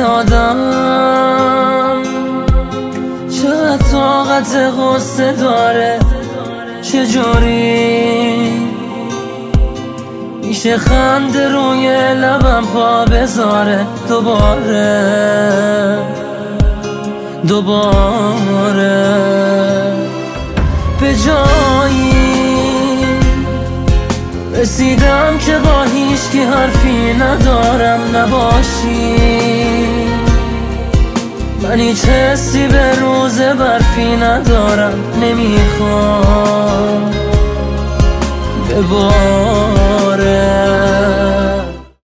آدم چقدر طاقت غصه داره، چجوری میشه خنده روی لبم پا بذاره دوباره به جایی رسیدم که با هیچکی حرفی ندارم نباشی. من هیچ حسی به روز برفی ندارم، نمیخوام ببار